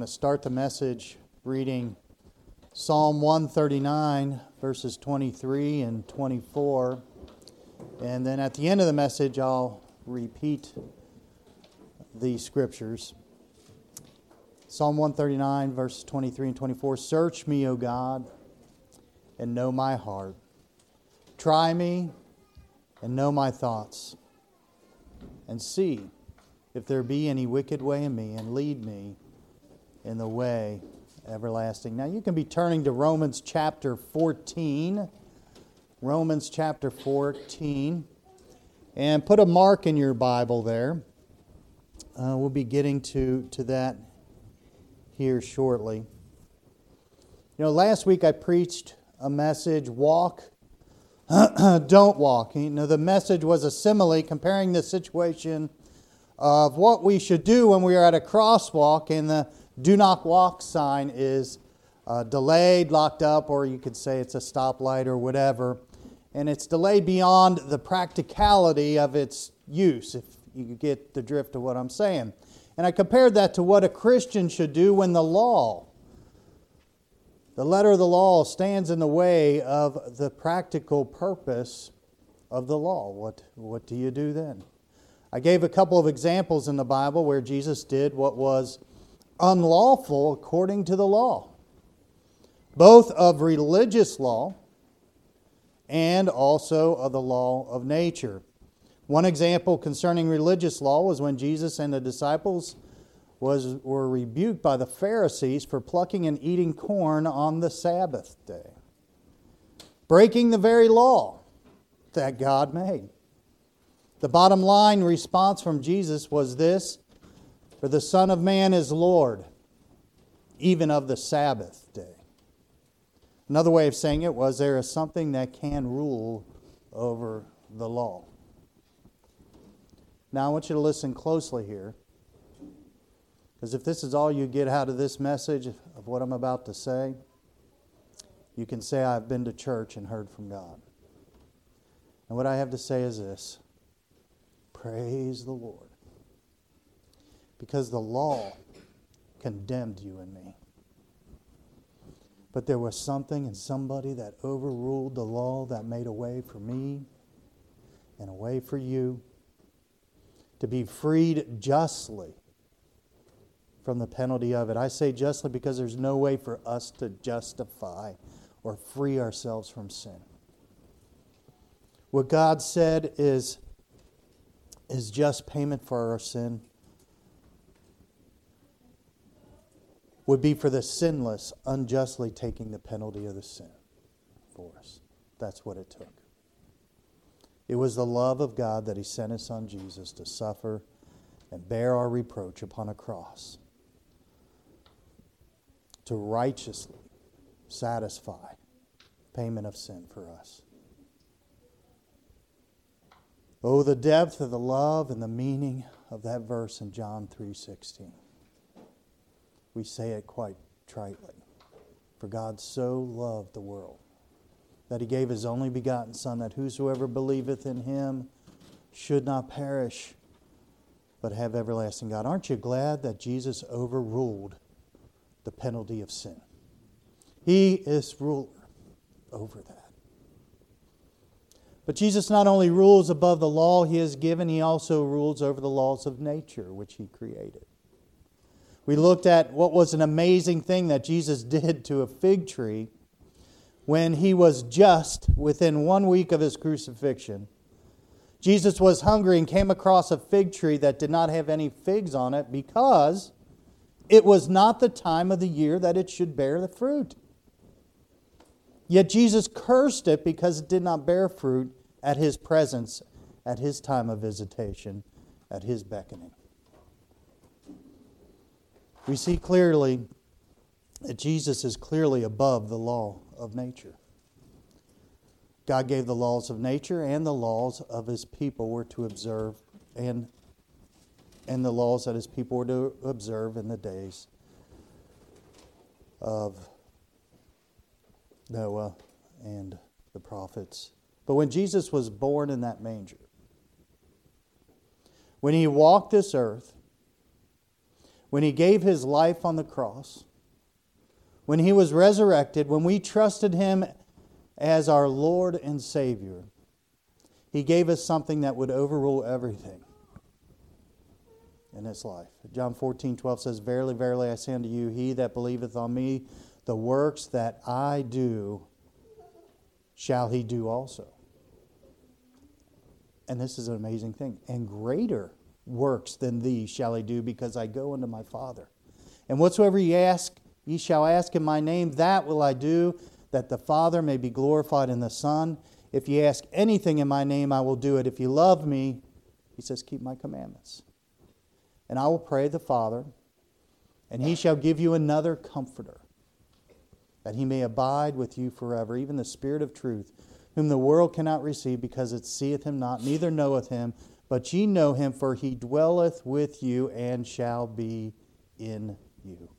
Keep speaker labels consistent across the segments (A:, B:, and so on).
A: to start the message reading Psalm 139, verses 23 and 24. And then at the end of the message, I'll repeat the scriptures. Psalm 139, verses 23 and 24. Search me, O God, and know my heart. Try me and know my thoughts. And see if there be any wicked way in me, and lead me in the way everlasting. Now you can be turning to Romans chapter 14. Romans chapter 14. And put a mark in your Bible there. We'll be getting to that here shortly. You know, last week I preached a message, walk, don't walk. You know, the message was a simile comparing the situation of what we should do when we are at a crosswalk and the do not walk sign is delayed, locked up, or you could say it's a stoplight or whatever. And it's delayed beyond the practicality of its use, if you get the drift of what I'm saying. And I compared that to what a Christian should do when the letter of the law stands in the way of the practical purpose of the law. What do you do then? I gave a couple of examples in the Bible where Jesus did what was unlawful according to the law, both of religious law and also of the law of nature. One example concerning religious law was when Jesus and the disciples were rebuked by the Pharisees for plucking and eating corn on the Sabbath day, breaking the very law that God made. The bottom line response from Jesus was this: for the Son of Man is Lord, even of the Sabbath day. Another way of saying it was, there is something that can rule over the law. Now I want you to listen closely here, because if this is all you get out of this message of what I'm about to say, you can say, I've been to church and heard from God. And what I have to say is this: praise the Lord. Because the law condemned you and me. But there was something and somebody that overruled the law that made a way for me and a way for you to be freed justly from the penalty of it. I say justly because there's no way for us to justify or free ourselves from sin. What God said is just payment for our sin would be for the sinless unjustly taking the penalty of the sin for us. That's what it took. It was the love of God that He sent His Son Jesus to suffer and bear our reproach upon a cross, to righteously satisfy payment of sin for us. Oh, the depth of the love and the meaning of that verse in John 3:16. We say it quite tritely. For God so loved the world that He gave His only begotten Son, that whosoever believeth in Him should not perish, but have everlasting God. Aren't you glad that Jesus overruled the penalty of sin? He is ruler over that. But Jesus not only rules above the law He has given, He also rules over the laws of nature which He created. We looked at what was an amazing thing that Jesus did to a fig tree when He was just within 1 week of His crucifixion. Jesus was hungry and came across a fig tree that did not have any figs on it because it was not the time of the year that it should bear the fruit. Yet Jesus cursed it because it did not bear fruit at His presence, at His time of visitation, at His beckoning. We see clearly that Jesus is clearly above the law of nature. God gave the laws of nature, and the laws of His people were to observe, and the laws that His people were to observe in the days of Noah and the prophets. But when Jesus was born in that manger, when He walked this earth, when He gave His life on the cross, when He was resurrected, when we trusted Him as our Lord and Savior, He gave us something that would overrule everything in this life. John 14:12 says, Verily, verily, I say unto you, he that believeth on me, the works that I do, shall he do also. And this is an amazing thing. And greater works than these shall he do, because I go unto my Father. And whatsoever ye shall ask in my name, that will I do, that the Father may be glorified in the Son. If ye ask anything in my name, I will do it. If ye love me, he says, keep my commandments. And I will pray the Father, and he shall give you another comforter, that he may abide with you forever, even the Spirit of truth, whom the world cannot receive, because it seeth him not, neither knoweth him. But ye know him, for he dwelleth with you and shall be in you.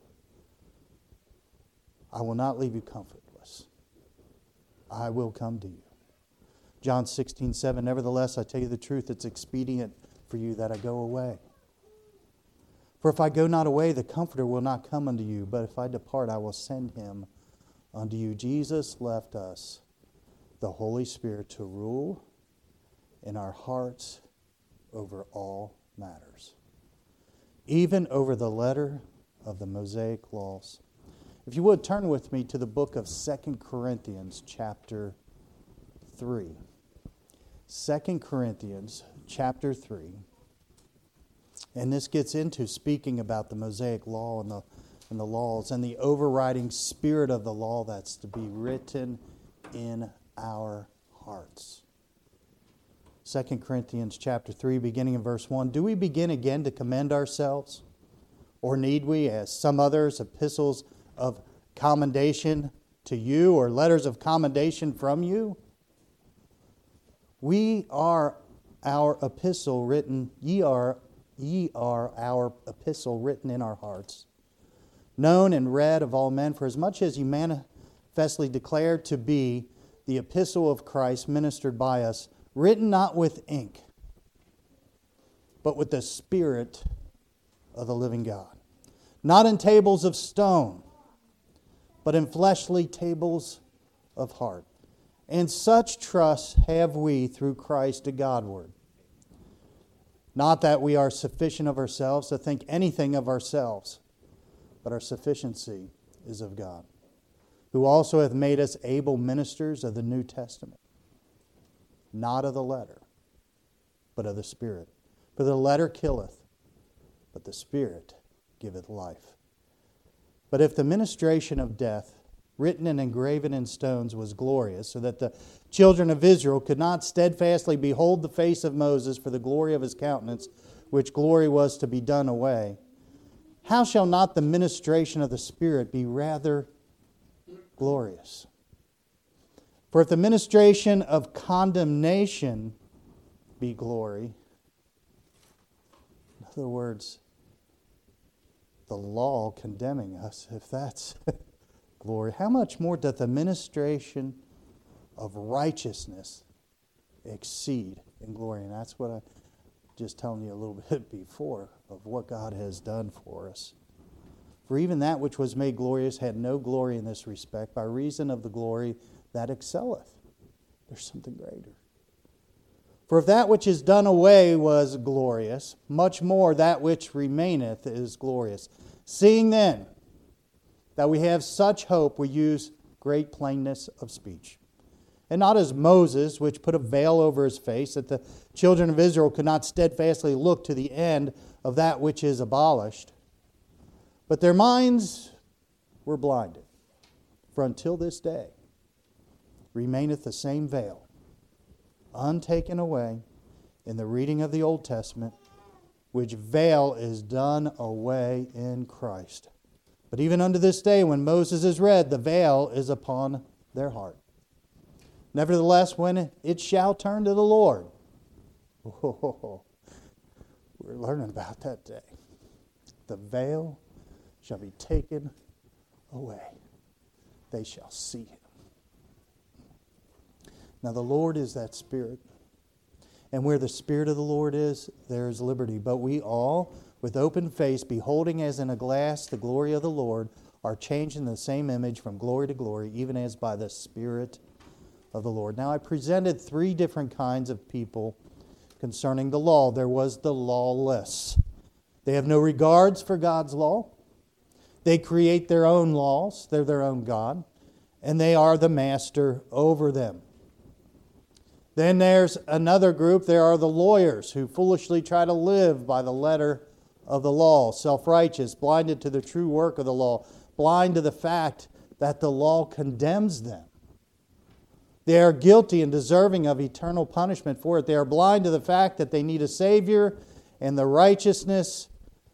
A: I will not leave you comfortless. I will come to you. John 16:7, nevertheless, I tell you the truth, it's expedient for you that I go away. For if I go not away, the Comforter will not come unto you. But if I depart, I will send him unto you. Jesus left us the Holy Spirit to rule in our hearts over all matters, even over the letter of the Mosaic laws. If you would, turn with me to the book of 2 Corinthians chapter 3. 2 Corinthians chapter 3. And this gets into speaking about the Mosaic law and the laws and the overriding spirit of the law that's to be written in our hearts. 2 Corinthians chapter 3, beginning in verse 1. Do we begin again to commend ourselves? Or need we, as some others, epistles of commendation to you, or letters of commendation from you? We are our epistle written, ye are our epistle written in our hearts, known and read of all men, for as much as you manifestly declare to be the epistle of Christ ministered by us, written not with ink, but with the Spirit of the living God, not in tables of stone, but in fleshly tables of heart. And such trust have we through Christ to Godward. Not that we are sufficient of ourselves to think anything of ourselves, but our sufficiency is of God, who also hath made us able ministers of the New Testament, not of the letter, but of the Spirit. For the letter killeth, but the Spirit giveth life. But if the ministration of death, written and engraven in stones, was glorious, so that the children of Israel could not steadfastly behold the face of Moses for the glory of his countenance, which glory was to be done away, how shall not the ministration of the Spirit be rather glorious? For if the ministration of condemnation be glory, in other words, the law condemning us, if that's glory, how much more doth the ministration of righteousness exceed in glory? And that's what I just telling you a little bit before of what God has done for us. For even that which was made glorious had no glory in this respect, by reason of the glory that excelleth. There's something greater. For if that which is done away was glorious, much more that which remaineth is glorious. Seeing then that we have such hope, we use great plainness of speech. And not as Moses, which put a veil over his face, that the children of Israel could not steadfastly look to the end of that which is abolished. But their minds were blinded. For until this day remaineth the same veil, untaken away in the reading of the Old Testament, which veil is done away in Christ. But even unto this day, when Moses is read, the veil is upon their heart. Nevertheless, when it shall turn to the Lord, we're learning about that day. The veil shall be taken away. They shall see him. Now the Lord is that Spirit. And where the Spirit of the Lord is, there is liberty. But we all, with open face, beholding as in a glass the glory of the Lord, are changed in the same image from glory to glory, even as by the Spirit of the Lord. Now, I presented three different kinds of people concerning the law. There was the lawless. They have no regards for God's law. They create their own laws. They're their own God. And they are the master over them. Then there's another group. There are the lawyers who foolishly try to live by the letter of the law, self-righteous, blinded to the true work of the law, blind to the fact that the law condemns them. They are guilty and deserving of eternal punishment for it. They are blind to the fact that they need a Savior and the righteousness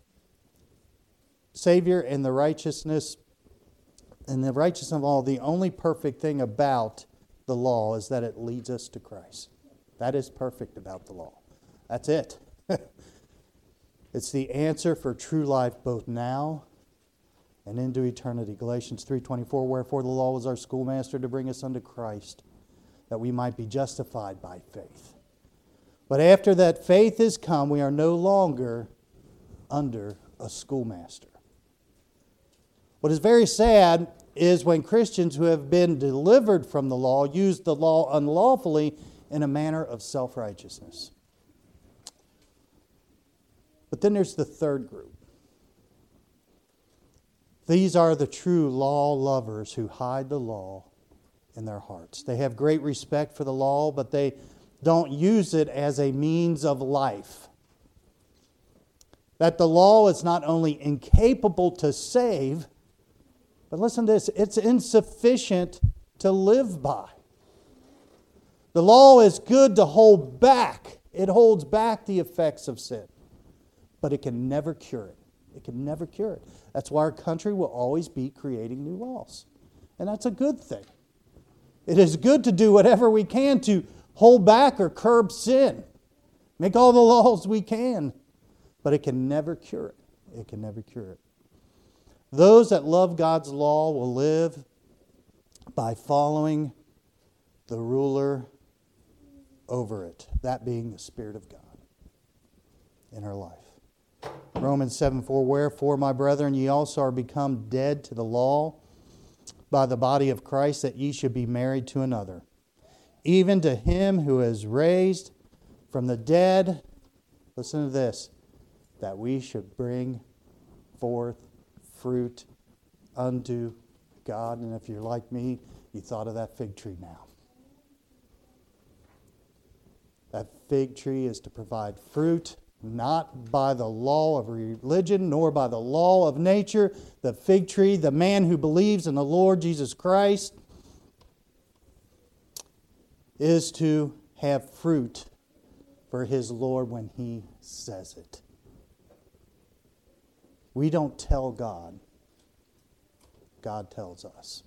A: of all. The only perfect thing about the law is that it leads us to Christ. That is perfect about the law. That's it. It's the answer for true life both now and into eternity. Galatians 3:24, wherefore the law was our schoolmaster to bring us unto Christ, that we might be justified by faith. But after that faith is come, we are no longer under a schoolmaster. What is very sad is when Christians who have been delivered from the law use the law unlawfully in a manner of self-righteousness. But then there's the third group. These are the true law lovers who hide the law in their hearts. They have great respect for the law, but they don't use it as a means of life. That the law is not only incapable to save, but listen to this, it's insufficient to live by. The law is good to hold back. It holds back the effects of sin. But it can never cure it. It can never cure it. That's why our country will always be creating new laws. And that's a good thing. It is good to do whatever we can to hold back or curb sin. Make all the laws we can. But it can never cure it. It can never cure it. Those that love God's law will live by following the ruler over it, that being the Spirit of God in our life. Romans 7:4, wherefore, my brethren, ye also are become dead to the law by the body of Christ, that ye should be married to another, even to him who is raised from the dead, listen to this, that we should bring forth fruit unto God. And if you're like me, you thought of that fig tree now. That fig tree is to provide fruit, not by the law of religion, nor by the law of nature. The fig tree, the man who believes in the Lord Jesus Christ, is to have fruit for his Lord when he says it. We don't tell God. God tells us.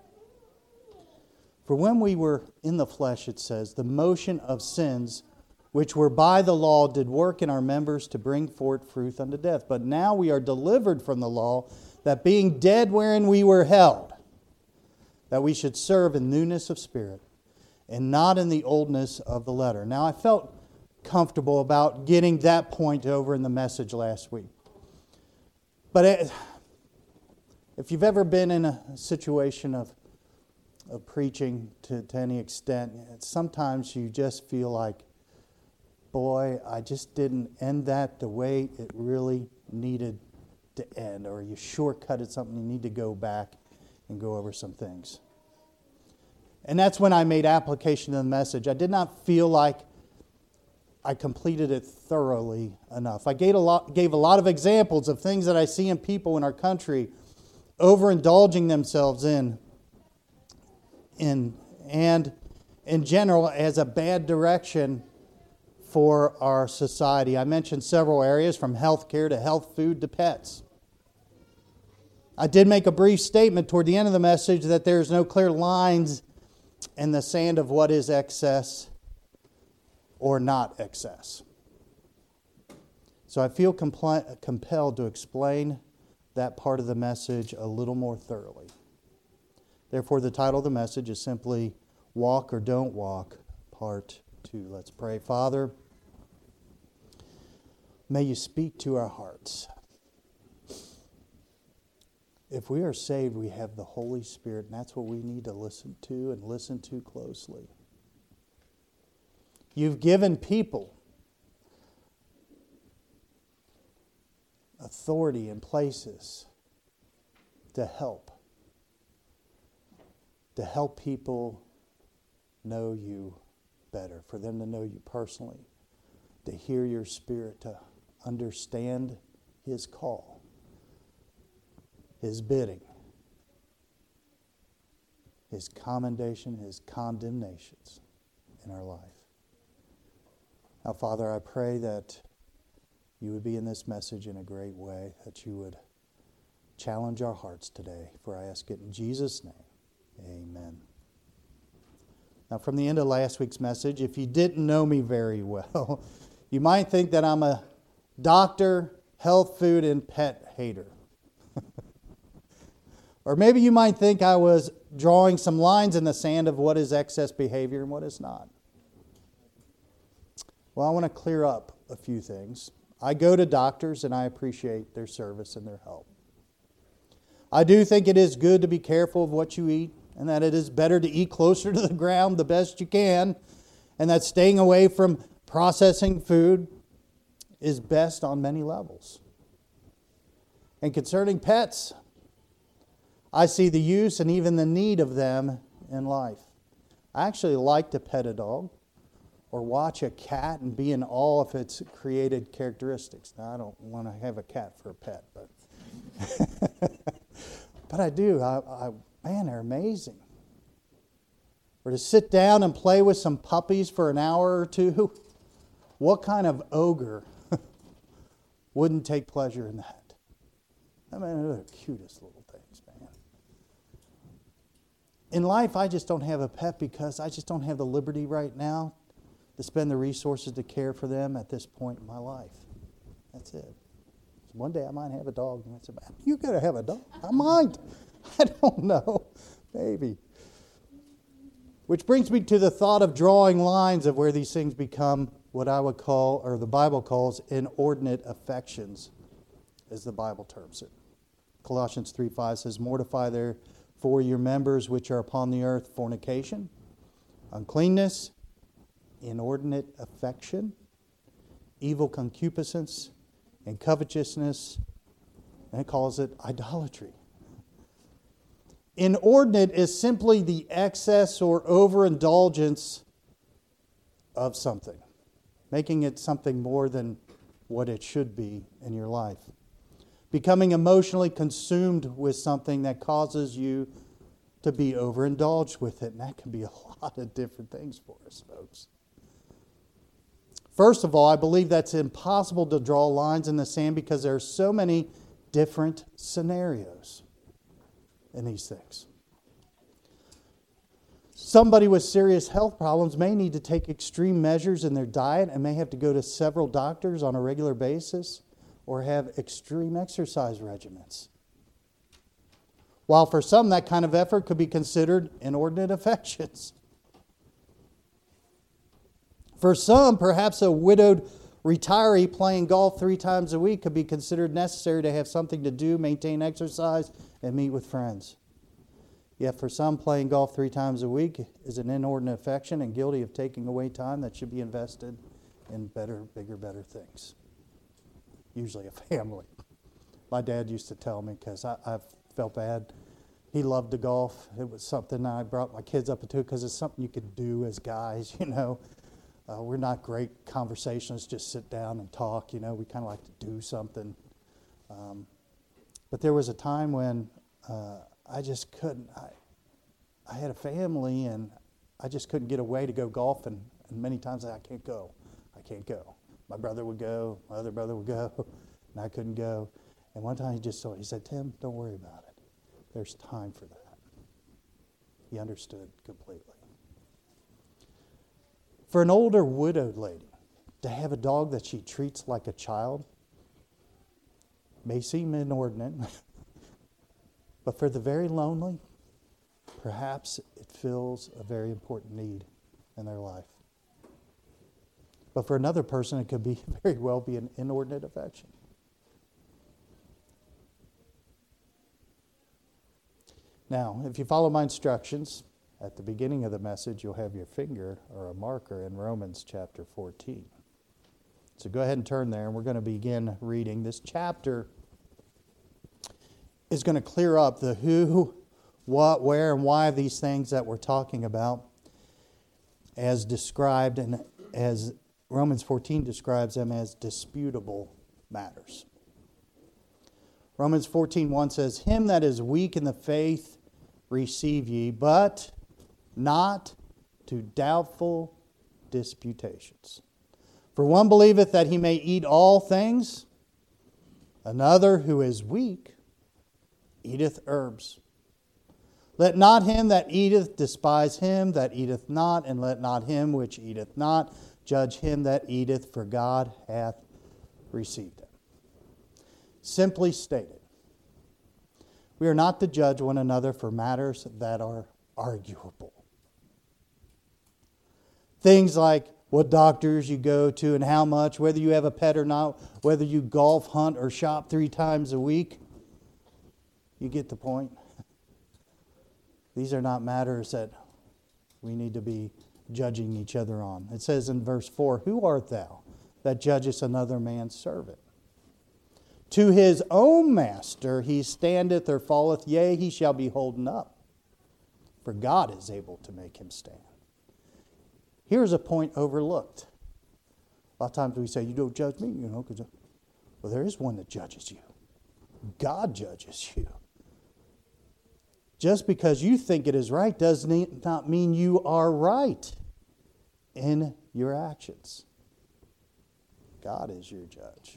A: For when we were in the flesh, it says, the motion of sins which were by the law did work in our members to bring forth fruit unto death. But now we are delivered from the law, that being dead wherein we were held, that we should serve in newness of spirit, and not in the oldness of the letter. Now I felt comfortable about getting that point over in the message last week. But if you've ever been in a situation of preaching to any extent, sometimes you just feel like, boy, I just didn't end that the way it really needed to end, or you shortcutted something, you need to go back and go over some things. And that's when I made application of the message. I did not feel like I completed it thoroughly enough. I gave a lot of examples of things that I see in people in our country overindulging themselves in and in general as a bad direction for our society. I mentioned several areas, from healthcare to health food to pets. I did make a brief statement toward the end of the message that there's no clear lines in the sand of what is excess or not excess. So I feel compelled to explain that part of the message a little more thoroughly. Therefore, the title of the message is simply Walk or Don't Walk, Part 2. Let's pray. Father, May you speak to our hearts. If we are saved, we have the Holy Spirit, and that's what we need to listen to and listen to closely. You've given people authority in places to help people know you better, for them to know you personally, to hear your Spirit, to understand His call, His bidding, His commendation, His condemnations in our life. Now, Father, I pray that you would be in this message in a great way, that you would challenge our hearts today, for I ask it in Jesus' name. Amen. Now, from the end of last week's message, if you didn't know me very well, you might think that I'm a doctor, health food, and pet hater. Or maybe you might think I was drawing some lines in the sand of what is excess behavior and what is not. Well, I want to clear up a few things. I go to doctors and I appreciate their service and their help. I do think it is good to be careful of what you eat, and that it is better to eat closer to the ground the best you can, and that staying away from processing food is best on many levels. And concerning pets, I see the use and even the need of them in life. I actually like to pet a dog or watch a cat and be in awe of its created characteristics. Now, I don't want to have a cat for a pet, but I do. Man, they're amazing. Or to sit down and play with some puppies for an hour or two. What kind of ogre wouldn't take pleasure in that? I mean, they're the cutest little things, man. In life, I just don't have a pet because I just don't have the liberty right now to spend the resources to care for them at this point in my life. That's it. So one day I might have a dog, and I said, "You gotta have a dog." I might. I don't know. Maybe. Which brings me to the thought of drawing lines of where these things become what I would call, or the Bible calls, inordinate affections, as the Bible terms it. Colossians 3:5 says, "Mortify therefore your members which are upon the earth, fornication, uncleanness, inordinate affection, evil concupiscence, and covetousness," and it calls it idolatry. Inordinate is simply the excess or overindulgence of something, making it something more than what it should be in your life. Becoming emotionally consumed with something that causes you to be overindulged with it, and that can be a lot of different things for us, folks. First of all, I believe that's impossible to draw lines in the sand because there are so many different scenarios in these things. Somebody with serious health problems may need to take extreme measures in their diet and may have to go to several doctors on a regular basis or have extreme exercise regimens. While for some that kind of effort could be considered inordinate affections. For some, perhaps a widowed retiree playing golf 3 times a week could be considered necessary to have something to do, maintain exercise, and meet with friends. Yet for some, playing golf 3 times a week is an inordinate affection and guilty of taking away time that should be invested in better, bigger, better things. Usually a family. My dad used to tell me, because I felt bad. He loved to golf. It was something I brought my kids up to because it's something you could do as guys, you know. We're not great conversationalists, just sit down and talk, you know. We kind of like to do something. But there was a time when I just couldn't. I had a family, and I just couldn't get away to go golfing. And many times I can't go. I can't go. My brother would go. My other brother would go. And I couldn't go. And one time he said, "Tim, don't worry about it. There's time for that." He understood completely. For an older widowed lady to have a dog that she treats like a child may seem inordinate, but for the very lonely, perhaps it fills a very important need in their life. But for another person, it could be very well be an inordinate affection. Now, if you follow my instructions, at the beginning of the message, you'll have your finger or a marker in Romans chapter 14. So go ahead and turn there, and we're going to begin reading. This chapter is going to clear up the who, what, where, and why of these things that we're talking about as described, and as Romans 14 describes them as disputable matters. Romans 14:1 says, "Him that is weak in the faith receive ye, but not to doubtful disputations. For one believeth that he may eat all things, another who is weak eateth herbs. Let not him that eateth despise him that eateth not, and let not him which eateth not judge him that eateth, for God hath received him." Simply stated, we are not to judge one another for matters that are arguable. Things like what doctors you go to and how much, whether you have a pet or not, whether you golf, hunt, or shop 3 times a week. You get the point. These are not matters that we need to be judging each other on. It says in verse 4, "Who art thou that judgest another man's servant? To his own master he standeth or falleth, yea, he shall be holden up. For God is able to make him stand." Here's a point overlooked. A lot of times we say, "You don't judge me," because well, there is one that judges you. God judges you. Just because you think it is right does not mean you are right in your actions. God is your judge.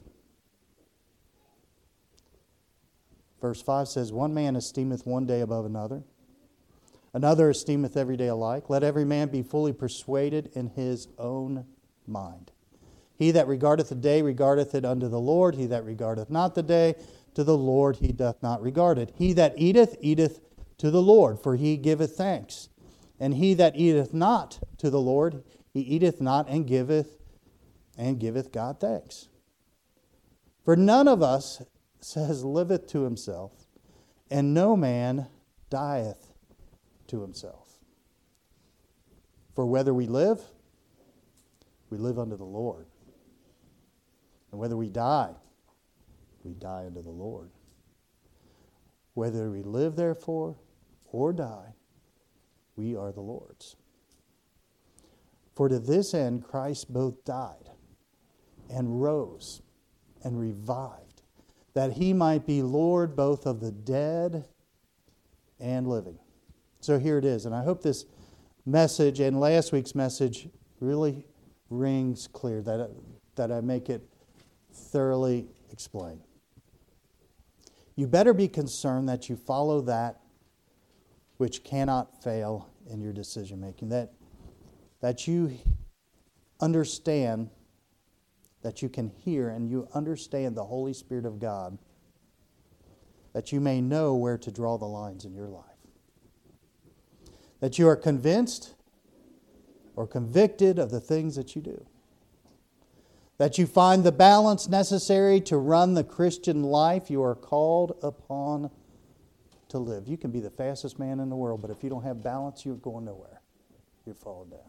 A: Verse 5 says, "One man esteemeth one day above another, another esteemeth every day alike. Let every man be fully persuaded in his own mind. He that regardeth the day regardeth it unto the Lord. He that regardeth not the day, to the Lord he doth not regard it. He that eateth, eateth to the Lord, for he giveth thanks. And he that eateth not to the Lord, he eateth not and giveth God thanks. For none of us," says, "liveth to himself, and no man dieth to himself. For whether we live unto the Lord. And whether we die unto the Lord. Whether we live, therefore, or die, we are the Lord's. For to this end Christ both died and rose and revived, that he might be Lord both of the dead and living." So here it is. And I hope this message and last week's message really rings clear, that I make it thoroughly explained. You better be concerned that you follow that which cannot fail in your decision making. That you understand, that you can hear and you understand the Holy Spirit of God, that you may know where to draw the lines in your life. That you are convinced or convicted of the things that you do. That you find the balance necessary to run the Christian life you are called upon to live. You can be the fastest man in the world, but if you don't have balance, you're going nowhere. You're falling down.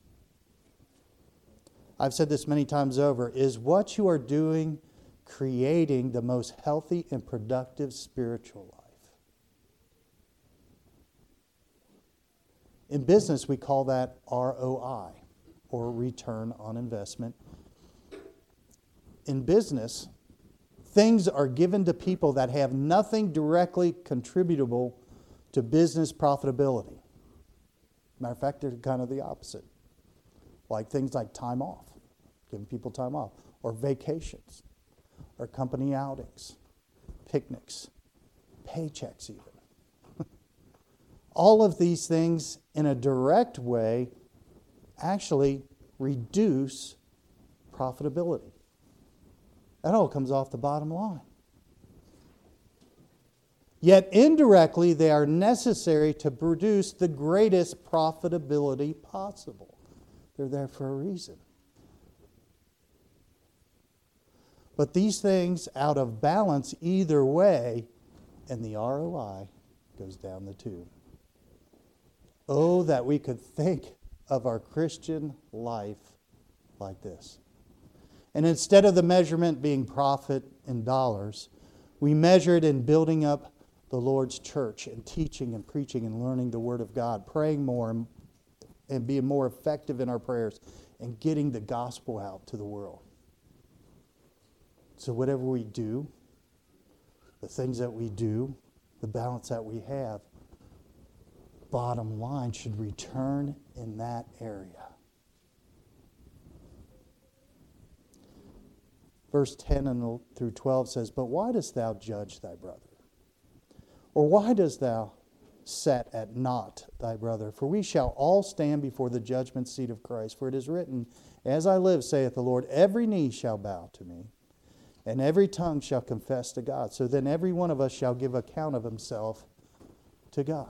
A: I've said this many times over. Is what you are doing creating the most healthy and productive spiritual life? In business, we call that ROI, or return on investment. In business, things are given to people that have nothing directly contributable to business profitability. Matter of fact, they're kind of the opposite. Like things like time off, giving people time off, or vacations, or company outings, picnics, paychecks even. All of these things in a direct way actually reduce profitability. That all comes off the bottom line. Yet indirectly, they are necessary to produce the greatest profitability possible. They're there for a reason. But these things out of balance either way, and the ROI goes down the tube. Oh, that we could think of our Christian life like this. And instead of the measurement being profit in dollars, we measure it in building up the Lord's church and teaching and preaching and learning the Word of God, praying more and being more effective in our prayers and getting the gospel out to the world. So whatever we do, the things that we do, the balance that we have, bottom line should return in that area. Verse 10 through 12 says, "But why dost thou judge thy brother? Or why dost thou set at naught thy brother? For we shall all stand before the judgment seat of Christ. For it is written, As I live, saith the Lord, every knee shall bow to me, and every tongue shall confess to God. So then every one of us shall give account of himself to God."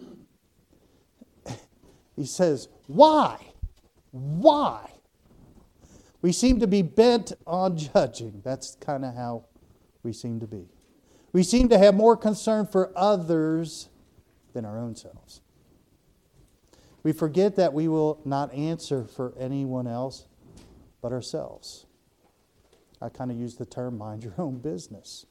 A: He says, why? Why? We seem to be bent on judging. That's kind of how we seem to be. We seem to have more concern for others than our own selves. We forget that we will not answer for anyone else but ourselves. I kind of use the term, mind your own business.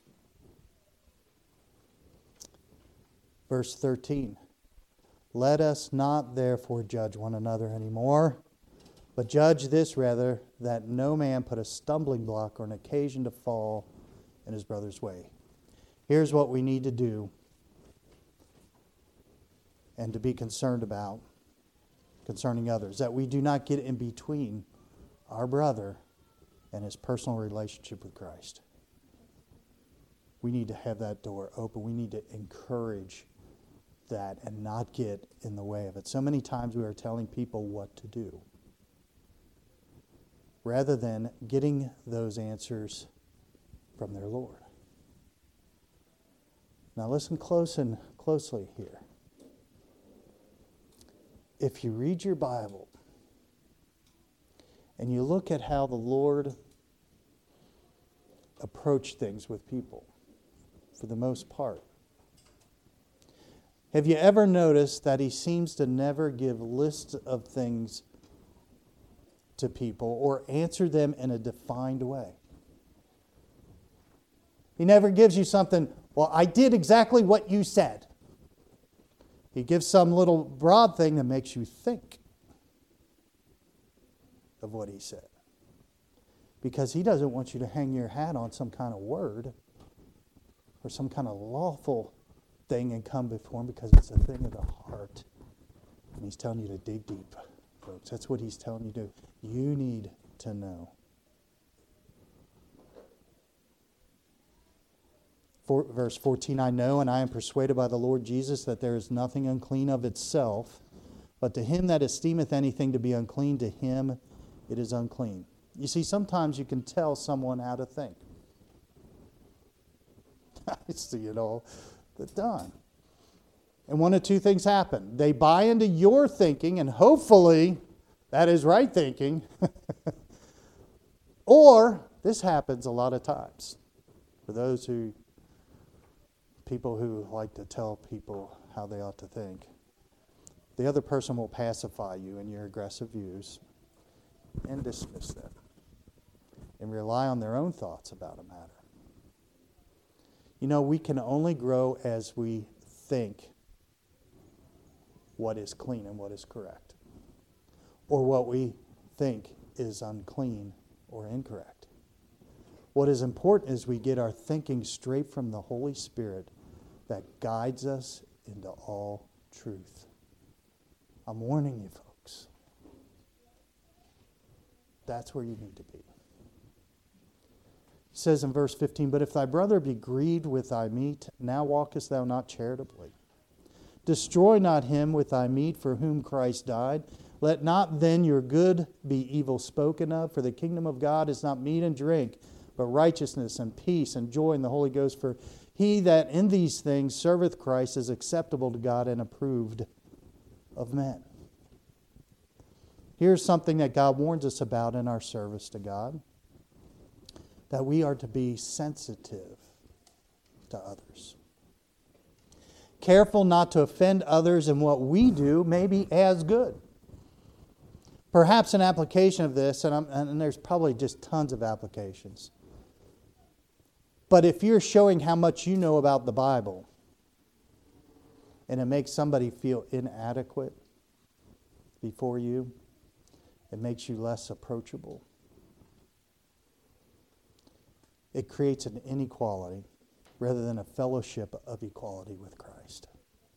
A: Verse 13. "Let us not therefore judge one another anymore, but judge this rather, that no man put a stumbling block or an occasion to fall in his brother's way." Here's what we need to do and to be concerned about concerning others, that we do not get in between our brother and his personal relationship with Christ. We need to have that door open. We need to encourage that and not get in the way of it. So many times we are telling people what to do, rather than getting those answers from their Lord. Now listen closely here. If you read your Bible and you look at how the Lord approached things with people, for the most part, have you ever noticed that he seems to never give lists of things to people or answer them in a defined way? He never gives you something, well, I did exactly what you said. He gives some little broad thing that makes you think of what he said. Because he doesn't want you to hang your hat on some kind of word or some kind of lawful thing and come before him, because it's a thing of the heart. And he's telling you to dig deep, folks. That's what he's telling you to do. You need to know. Verse 14, "I know and I am persuaded by the Lord Jesus that there is nothing unclean of itself, but to him that esteemeth anything to be unclean, to him it is unclean." You see, sometimes you can tell someone how to think. I see it all the time. And one of two things happen. They buy into your thinking, and hopefully that is right thinking. Or, this happens a lot of times. For those people who like to tell people how they ought to think, the other person will pacify you in your aggressive views and dismiss them and rely on their own thoughts about a matter. You know, we can only grow as we think what is clean and what is correct, or what we think is unclean or incorrect. What is important is we get our thinking straight from the Holy Spirit that guides us into all truth. I'm warning you, folks. That's where you need to be. He says in verse 15, "But if thy brother be grieved with thy meat, now walkest thou not charitably. Destroy not him with thy meat for whom Christ died. Let not then your good be evil spoken of, for the kingdom of God is not meat and drink, but righteousness and peace and joy in the Holy Ghost. For he that in these things serveth Christ is acceptable to God and approved of men." Here's something that God warns us about in our service to God. that we are to be sensitive to others. Careful not to offend others in what we do may be as good. Perhaps an application of this, and there's probably just tons of applications. But if you're showing how much you know about the Bible, and it makes somebody feel inadequate before you, it makes you less approachable. It creates an inequality rather than a fellowship of equality with Christ.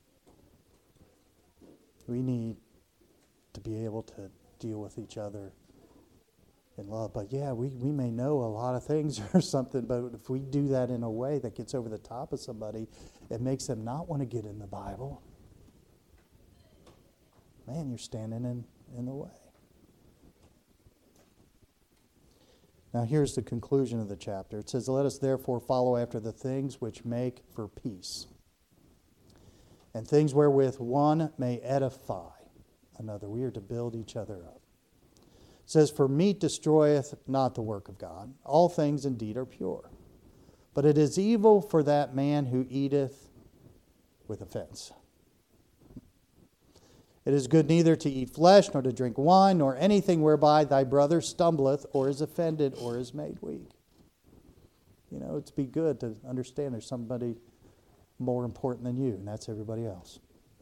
A: We need to be able to deal with each other in love. But yeah, we may know a lot of things or something, but if we do that in a way that gets over the top of somebody, it makes them not want to get in the Bible. Man, you're standing in the way. Now here's the conclusion of the chapter. It says, "Let us therefore follow after the things which make for peace, and things wherewith one may edify another." We are to build each other up. It says, "For meat destroyeth not the work of God. All things indeed are pure. But it is evil for that man who eateth with offense. It is good neither to eat flesh, nor to drink wine, nor anything whereby thy brother stumbleth, or is offended, or is made weak." You know, it's be good to understand there's somebody more important than you, and that's everybody else.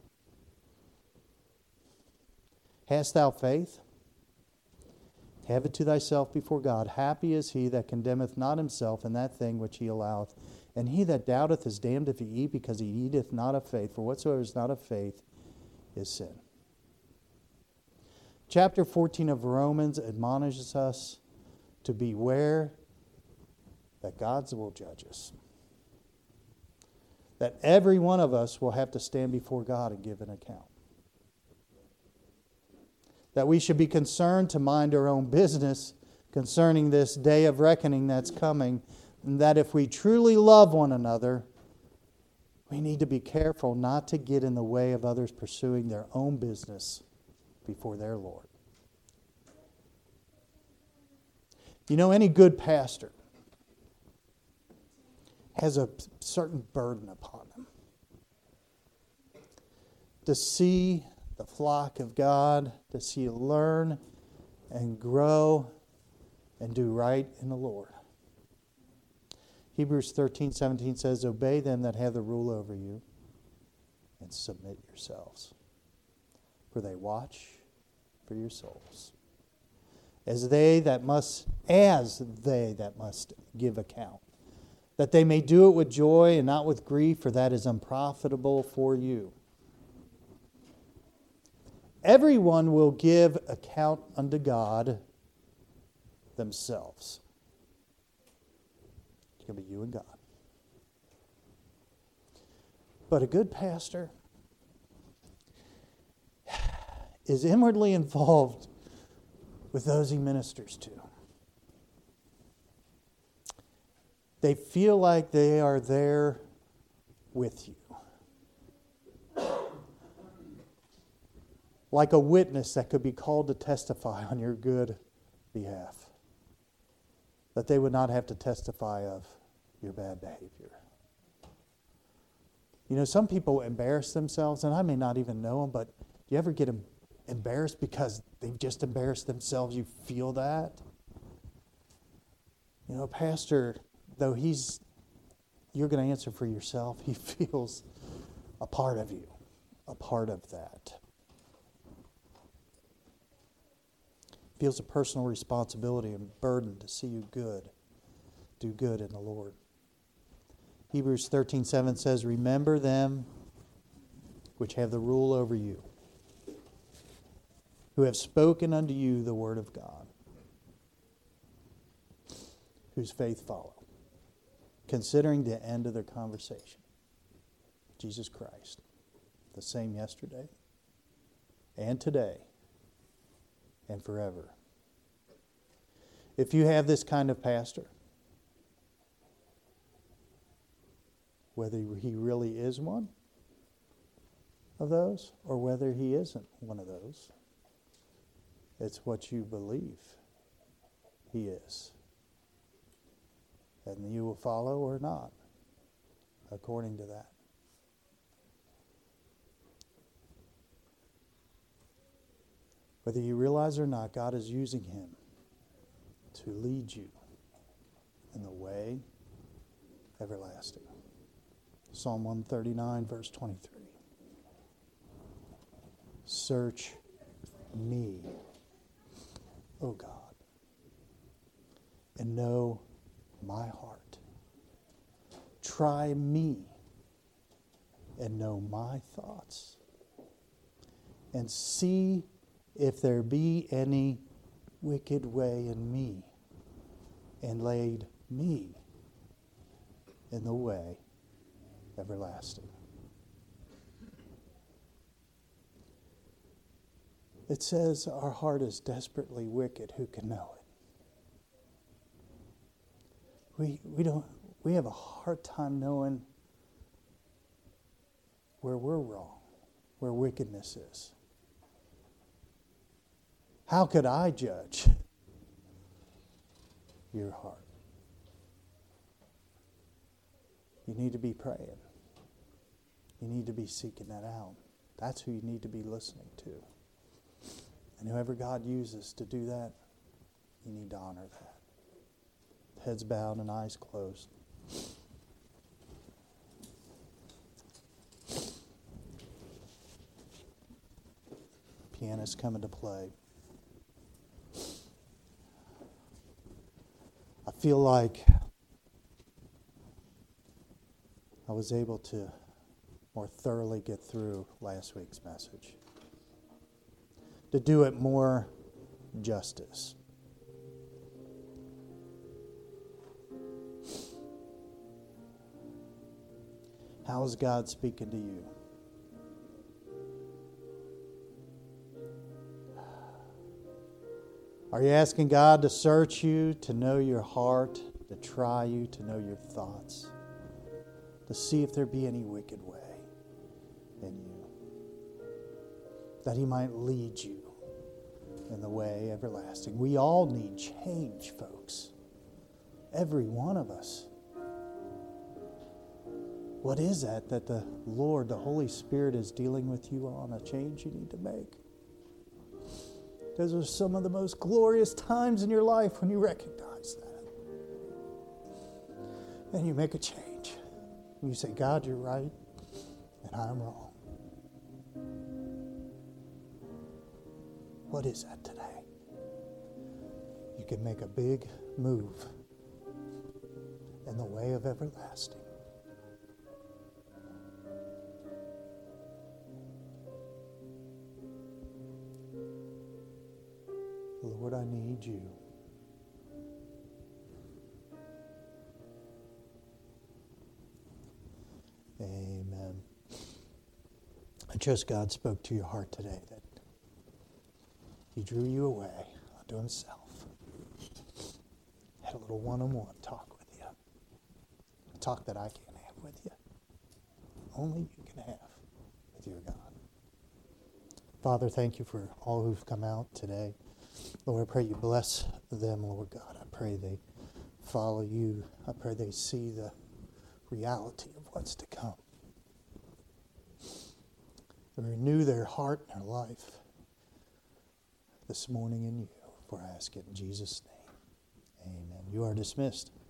A: "Hast thou faith? Have it to thyself before God. Happy is he that condemneth not himself in that thing which he alloweth. And he that doubteth is damned if he eat, because he eateth not of faith. For whatsoever is not of faith is sin." Chapter 14 of Romans admonishes us to beware that God will judge us. That every one of us will have to stand before God and give an account. That we should be concerned to mind our own business concerning this day of reckoning that's coming. And that if we truly love one another, we need to be careful not to get in the way of others pursuing their own business before their Lord. You know, any good pastor has a certain burden upon them to see the flock of God, to see you learn and grow and do right in the Lord. Hebrews 13:17 says, "Obey them that have the rule over you, and submit yourselves, for they watch for your souls, as they that must give account, that they may do it with joy and not with grief, for that is unprofitable for you." Everyone will give account unto God themselves. It's going to be you and God. But a good pastor is inwardly involved with those he ministers to. They feel like they are there with you. Like a witness that could be called to testify on your good behalf. That they would not have to testify of your bad behavior. You know, some people embarrass themselves, and I may not even know them, but do you ever get embarrassed because they've just embarrassed themselves? You feel that? You know, a pastor, though you're going to answer for yourself, he feels a part of you, a part of that. Feels a personal responsibility and burden to see you do good in the Lord. Hebrews 13:7 says, "Remember them which have the rule over you, who have spoken unto you the word of God, whose faith follow." Considering the end of their conversation, Jesus Christ, the same yesterday and today and forever. If you have this kind of pastor, whether he really is one of those or whether he isn't one of those, it's what you believe he is. And you will follow or not, according to that. Whether you realize or not, God is using him to lead you in the way everlasting. Psalm 139, verse 23. Search me, O God, and know my heart. Try me and know my thoughts, and see if there be any wicked way in me, and lead me in the way everlasting. It says our heart is desperately wicked. Who can know it? We have a hard time knowing where we're wrong, where wickedness is. How could I judge your heart? You need to be praying. You need to be seeking that out. That's who you need to be listening to. And whoever God uses to do that, you need to honor that. Heads bowed and eyes closed. Pianist coming to play. I feel like I was able to more thoroughly get through last week's message, to do it more justice. How is God speaking to you? Are you asking God to search you, to know your heart, to try you, to know your thoughts, to see if there be any wicked way in you, that he might lead you in the way everlasting? We all need change, folks. Every one of us. What is that the Lord, the Holy Spirit, is dealing with you on, a change you need to make? Those are some of the most glorious times in your life when you recognize that. And you make a change. And you say, God, you're right, and I'm wrong. What is that today? You can make a big move in the way of everlasting. Lord, I need you. Amen. I trust God spoke to your heart today, that he drew you away unto himself. Had a little one-on-one talk with you. A talk that I can't have with you. Only you can have with your God. Father, thank you for all who've come out today. Lord, I pray you bless them, Lord God. I pray they follow you. I pray they see the reality of what's to come. And renew their heart and their life this morning in you. For I ask it in Jesus' name. Amen. You are dismissed.